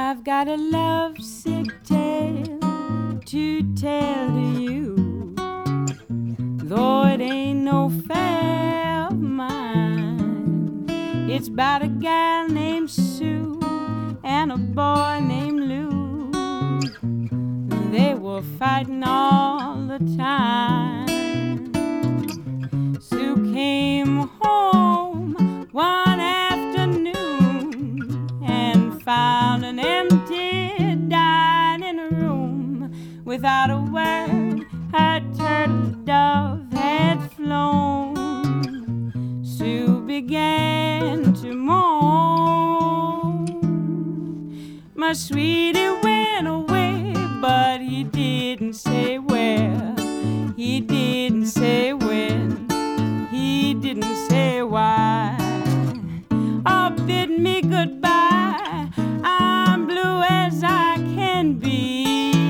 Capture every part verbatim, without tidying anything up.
I've got a lovesick tale to tell to you, though it ain't no affair of mine. It's about a gal named Sue and a boy named Lou. They were fighting all the time. Sue came home one afternoon and found an empty dining room. Without a word, her turtle dove had flown. Sue began to moan. My sweetie went away, but he didn't say where. He didn't say when. He didn't say why. Oh, bid me goodbye. I'm blue as I can be.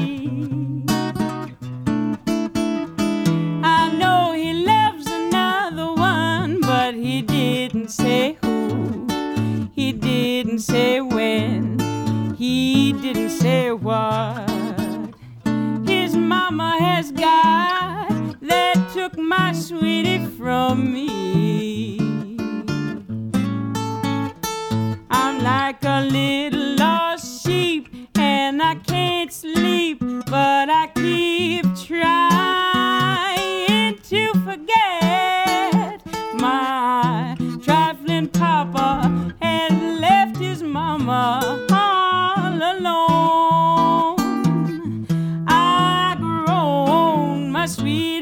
I know he loves another one, but he didn't say who. He didn't say when. He didn't say what. His mama has got that took my sweetie from me. I'm like a little lost sheep and I can't sleep, but I keep trying to forget. My trifling papa has left his mama all alone. I groan, my sweet